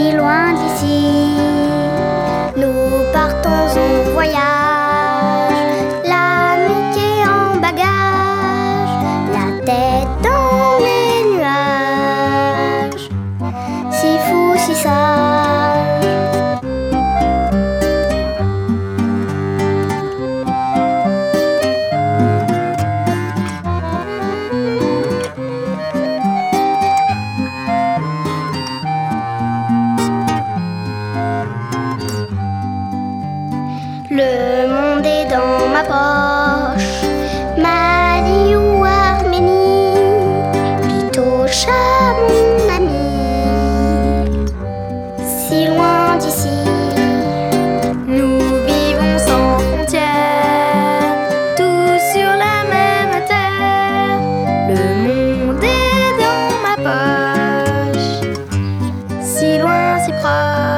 si loin d'ici. Nous partons au voyage, l'amitié en bagage, la tête dans les nuages, si fou, si sage. Le monde est dans ma poche, Mali ou Arménie, Pitocha mon ami, si loin d'ici. Nous vivons sans frontières, tous sur la même terre. Le monde est dans ma poche, si loin, si proche.